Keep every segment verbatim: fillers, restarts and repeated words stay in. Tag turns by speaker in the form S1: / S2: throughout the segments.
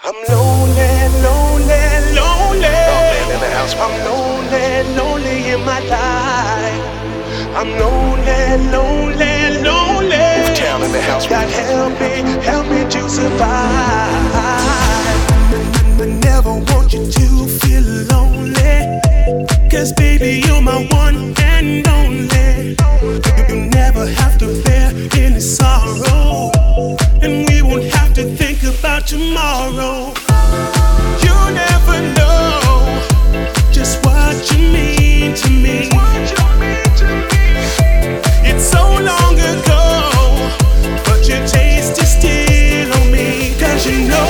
S1: I'm lonely, lonely, lonely.
S2: Man in the house.
S1: I'm lonely, lonely in my life. I'm lonely, lonely, lonely.
S2: Town in the house.
S1: God help me, help me to survive. I never want you to feel lonely, 'cause baby you're my one and only. You never have to bear any sorrow, and we won't have to think about tomorrow. You never know just what you mean to me. It's so long ago, but your taste is still on me. 'Cause you know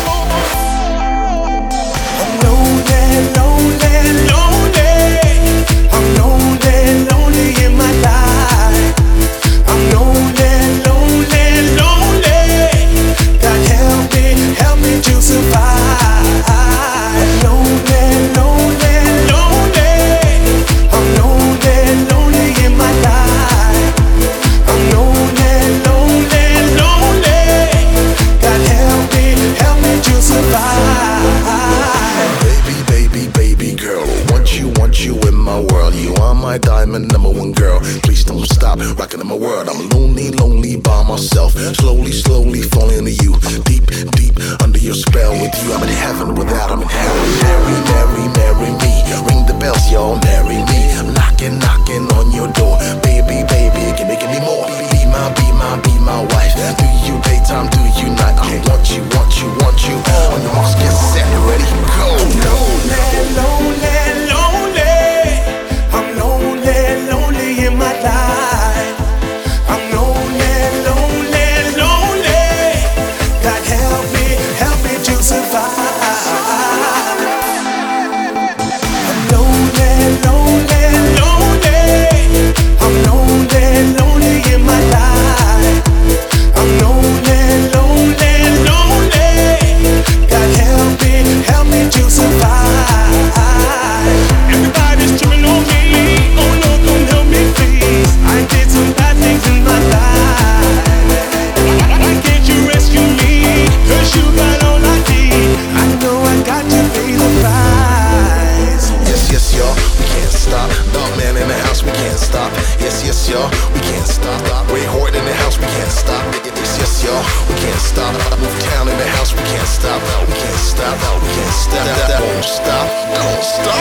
S1: I'm lonely, lonely, lonely. I'm lonely, lonely in my life. I'm lonely, lonely, lonely. God help me, help me to survive. Lonely, lonely, lonely. I'm lonely, lonely in my life. I'm lonely, lonely, lonely. God help me, help me to survive.
S2: Baby, baby, baby girl, want you, want you in my world. You are my diamond number one girl. Please don't stop rocking in my world. I'm lonely, lonely by myself. Slowly, slowly falling into you. Deep, deep under your spell. With you, I'm in heaven. Without, I'm in hell. Marry, marry, marry me. Ring the bells, y'all. Marry me. I'm knocking, knocking on your door. Baby, baby, you can make any more. Be my, be my, be my wife. Do you daytime? Do you night? I want you, want you, want you. On your marks, get set, ready, go.
S1: Lonely, lonely, lonely. I'm lonely, lonely in my life. I'm lonely, lonely, lonely. God help me, help me to survive. I'm lonely, lonely, lonely. I'm lonely, lonely in my life. I'm lonely, lonely, lonely. God help me, help me to survive. Everybody's tripping on me. Oh no, don't help me please. I did some bad things in my life. Why can't you rescue me? 'Cause you got all I need. I know I got to pay the price.
S2: Yes, yes, y'all, we can't stop. Dog man in the house, we can't stop. Yes, yes, y'all, we can't stop. Ray Horde in the house, we can't stop. Yes, yes, y'all, we can't stop. Move town in the house, we can't stop. We can't stop. We can't stop. Won't stop. Don't stop.